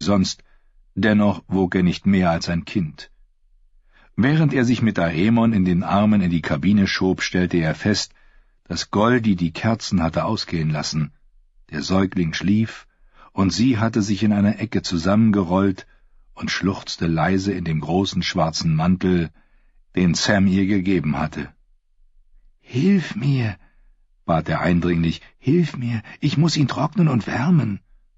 sonst, dennoch wog er nicht mehr als ein Kind. Während er sich mit Daemon in den Armen in die Kabine schob, stellte er fest, dass Goldi die Kerzen hatte ausgehen lassen. Der Säugling schlief, und sie hatte sich in einer Ecke zusammengerollt und schluchzte leise in dem großen schwarzen Mantel, den Sam ihr gegeben hatte. »Hilf mir«, bat er eindringlich, »hilf mir, ich muß ihn trocknen und wärmen.«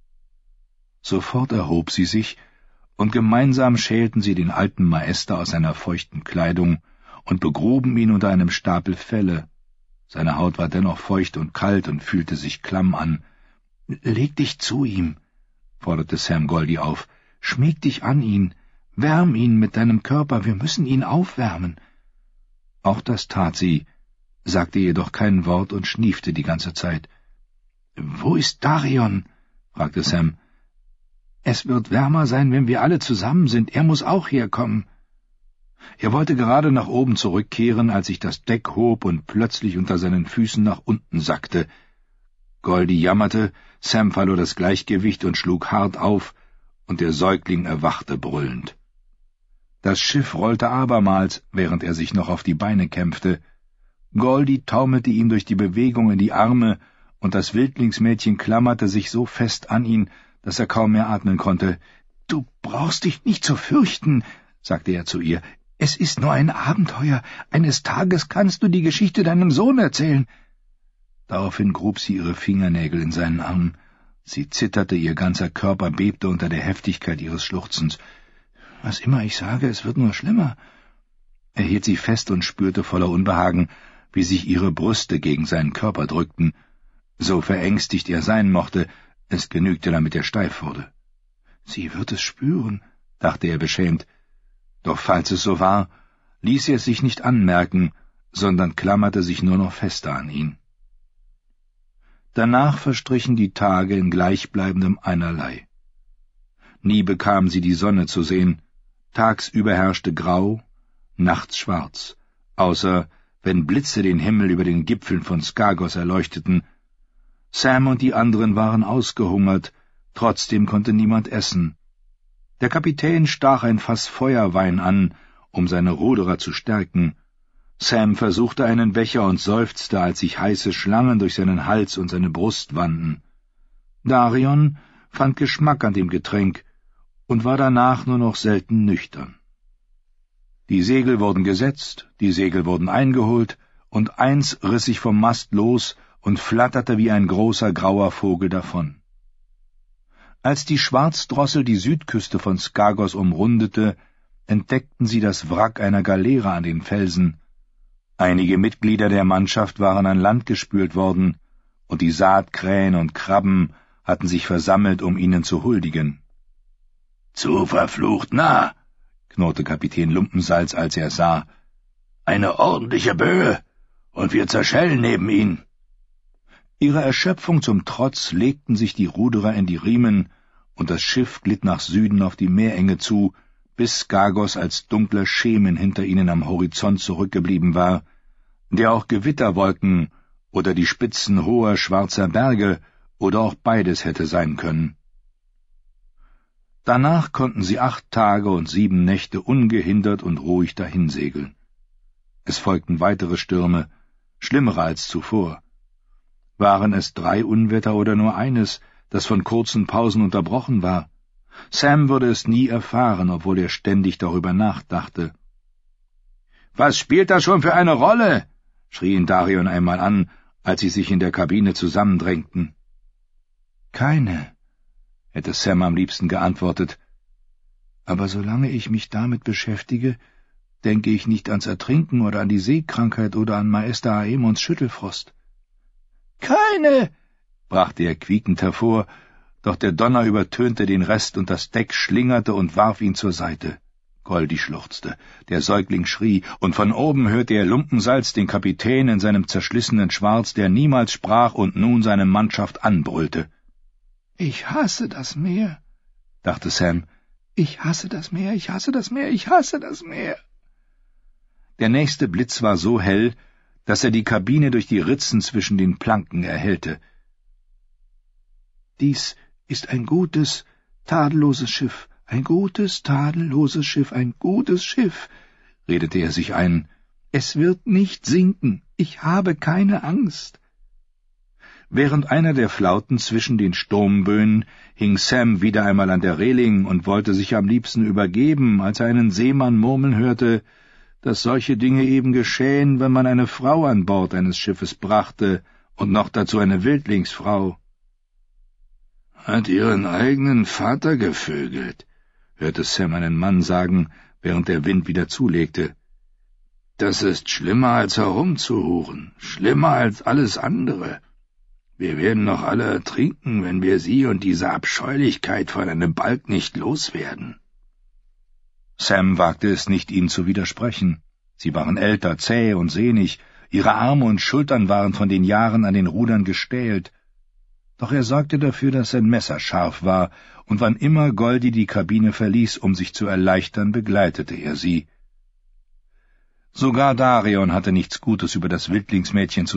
Sofort erhob sie sich, und gemeinsam schälten sie den alten Maester aus seiner feuchten Kleidung und begruben ihn unter einem Stapel Felle. Seine Haut war dennoch feucht und kalt und fühlte sich klamm an. »Leg dich zu ihm«, forderte Sam Goldi auf, »schmieg dich an ihn, wärm ihn mit deinem Körper, wir müssen ihn aufwärmen.« Auch das tat sie, sagte jedoch kein Wort und schniefte die ganze Zeit. »Wo ist Darion?« fragte Sam. »Es wird wärmer sein, wenn wir alle zusammen sind. Er muss auch herkommen.« Er wollte gerade nach oben zurückkehren, als sich das Deck hob und plötzlich unter seinen Füßen nach unten sackte. Goldi jammerte, Sam verlor das Gleichgewicht und schlug hart auf, und der Säugling erwachte brüllend. Das Schiff rollte abermals, während er sich noch auf die Beine kämpfte. Goldi taumelte ihm durch die Bewegung in die Arme, und das Wildlingsmädchen klammerte sich so fest an ihn, dass er kaum mehr atmen konnte. »Du brauchst dich nicht zu fürchten«, sagte er zu ihr. »Es ist nur ein Abenteuer. Eines Tages kannst du die Geschichte deinem Sohn erzählen.« Daraufhin grub sie ihre Fingernägel in seinen Arm. Sie zitterte, ihr ganzer Körper bebte unter der Heftigkeit ihres Schluchzens. »Was immer ich sage, es wird nur schlimmer.« Er hielt sie fest und spürte voller Unbehagen, wie sich ihre Brüste gegen seinen Körper drückten. So verängstigt er sein mochte, es genügte, damit er steif wurde. »Sie wird es spüren«, dachte er beschämt. Doch falls es so war, ließ er es sich nicht anmerken, sondern klammerte sich nur noch fester an ihn. Danach verstrichen die Tage in gleichbleibendem Einerlei. Nie bekam sie die Sonne zu sehen, tagsüber herrschte Grau, nachts schwarz, außer wenn Blitze den Himmel über den Gipfeln von Skagos erleuchteten. Sam und die anderen waren ausgehungert, trotzdem konnte niemand essen. Der Kapitän stach ein Fass Feuerwein an, um seine Ruderer zu stärken. Sam versuchte einen Becher und seufzte, als sich heiße Schlangen durch seinen Hals und seine Brust wanden. Darion fand Geschmack an dem Getränk und war danach nur noch selten nüchtern. Die Segel wurden gesetzt, die Segel wurden eingeholt, und eins riss sich vom Mast los und flatterte wie ein großer grauer Vogel davon. Als die Schwarzdrossel die Südküste von Skagos umrundete, entdeckten sie das Wrack einer Galeere an den Felsen. Einige Mitglieder der Mannschaft waren an Land gespült worden, und die Saatkrähen und Krabben hatten sich versammelt, um ihnen zu huldigen. »Zu verflucht nah«, knurrte Kapitän Lumpensalz, als er sah. »Eine ordentliche Böe, und wir zerschellen neben ihn.« Ihrer Erschöpfung zum Trotz legten sich die Ruderer in die Riemen, und das Schiff glitt nach Süden auf die Meerenge zu, bis Skagos als dunkler Schemen hinter ihnen am Horizont zurückgeblieben war, der auch Gewitterwolken oder die Spitzen hoher schwarzer Berge oder auch beides hätte sein können. Danach konnten sie 8 Tage und 7 Nächte ungehindert und ruhig dahinsegeln. Es folgten weitere Stürme, schlimmere als zuvor. Waren es 3 Unwetter oder nur eines, das von kurzen Pausen unterbrochen war? Sam würde es nie erfahren, obwohl er ständig darüber nachdachte. »Was spielt das schon für eine Rolle?« schrie ihn Darion einmal an, als sie sich in der Kabine zusammendrängten. »Keine«, hätte Sam am liebsten geantwortet. »Aber solange ich mich damit beschäftige, denke ich nicht ans Ertrinken oder an die Seekrankheit oder an Maester Aemons Schüttelfrost.« »Keine«, brachte er quiekend hervor, doch der Donner übertönte den Rest und das Deck schlingerte und warf ihn zur Seite. Goldi schluchzte, der Säugling schrie, und von oben hörte er Lumpensalz, den Kapitän in seinem zerschlissenen Schwarz, der niemals sprach und nun seine Mannschaft anbrüllte. »Ich hasse das Meer«, dachte Sam. »Ich hasse das Meer, ich hasse das Meer, ich hasse das Meer.« Der nächste Blitz war so hell, dass er die Kabine durch die Ritzen zwischen den Planken erhellte. »Dies ist ein gutes, tadelloses Schiff, ein gutes, tadelloses Schiff, ein gutes Schiff«, redete er sich ein. »Es wird nicht sinken, ich habe keine Angst.« Während einer der Flauten zwischen den Sturmböen hing Sam wieder einmal an der Reling und wollte sich am liebsten übergeben, als er einen Seemann murmeln hörte, dass solche Dinge eben geschähen, wenn man eine Frau an Bord eines Schiffes brachte, und noch dazu eine Wildlingsfrau. »Hat ihren eigenen Vater gevögelt«, hörte Sam einen Mann sagen, während der Wind wieder zulegte. »Das ist schlimmer als herumzuhuren, schlimmer als alles andere. Wir werden noch alle ertrinken, wenn wir sie und diese Abscheulichkeit von einem Balg nicht loswerden.« Sam wagte es nicht, ihnen zu widersprechen. Sie waren älter, zäh und sehnig, ihre Arme und Schultern waren von den Jahren an den Rudern gestählt. Doch er sorgte dafür, dass sein Messer scharf war, und wann immer Goldie die Kabine verließ, um sich zu erleichtern, begleitete er sie. Sogar Darion hatte nichts Gutes über das Wildlingsmädchen zu